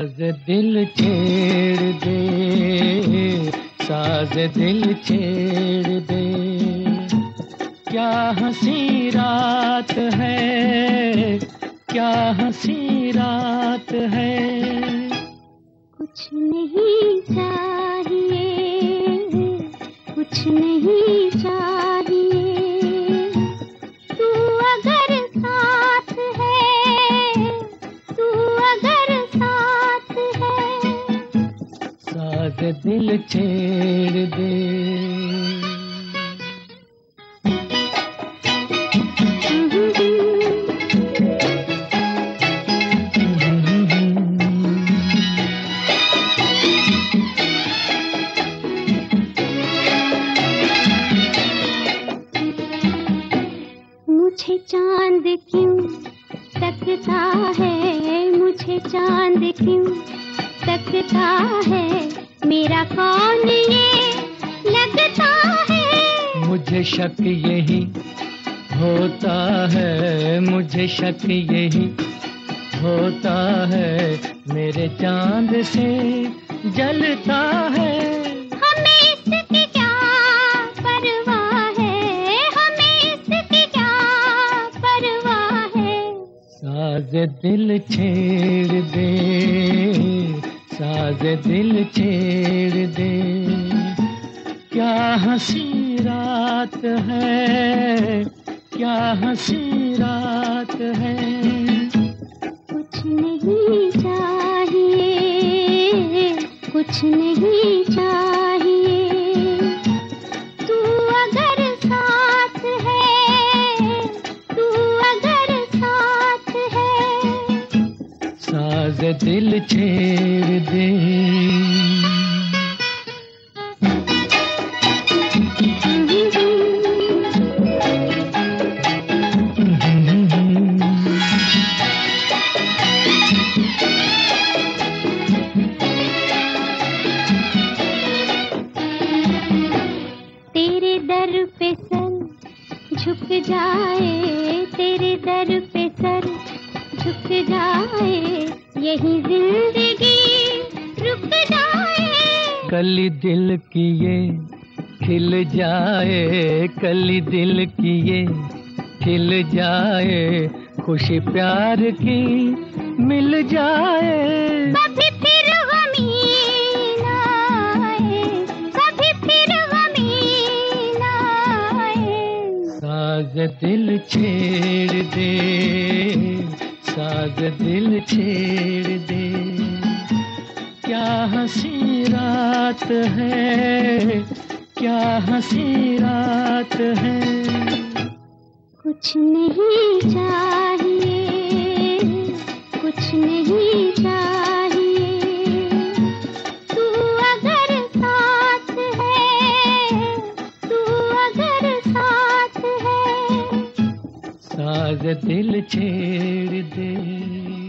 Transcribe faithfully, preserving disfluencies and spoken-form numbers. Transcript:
साज दिल छेड़ दे, साज दिल छेड़ दे। क्या हंसी रात है, क्या हंसी रात है। कुछ नहीं चाहिए, कुछ नहीं चाहिए। तू अगर साथ है, तू अगर साथ है। साज दिल छेड़ दे। मुझे चांद क्यों तकता है, मुझे चांद क्यों तकता है। मेरा कौन ये लगता है। मुझे शक यही होता है, मुझे शक यही होता है। मेरे चांद से जलता है। हमें इसकी क्या परवाह है, हमें इसकी क्या परवाह है। साज दिल छेड़ दे, साज दिल छेड़ दे। क्या हंसी रात है, क्या हंसी रात है। कुछ नहीं चाहिए, कुछ नहीं चाहिए। तू अगर साथ है, तू अगर साथ है। साज दिल छेड़ दे। तेरे दर पे सर झुक जाए, तेरे दर पे सर झुक जाए। यही जिंदगी रुक जाए। कली दिल की ये खिल जाए, कली दिल की ये खिल जाए। खुशी प्यार की मिल जाए। कभी फिर गमीन आए, कभी फिर गमीन आए। साज दिल छेड़ दे, साज दिल छेड़ दे। क्या हंसी रात है, क्या हंसी रात है। कुछ नहीं चाहिए, कुछ नहीं चाहिए। तू अगर साथ है, तू अगर साथ है। साज दिल छेड़ दे।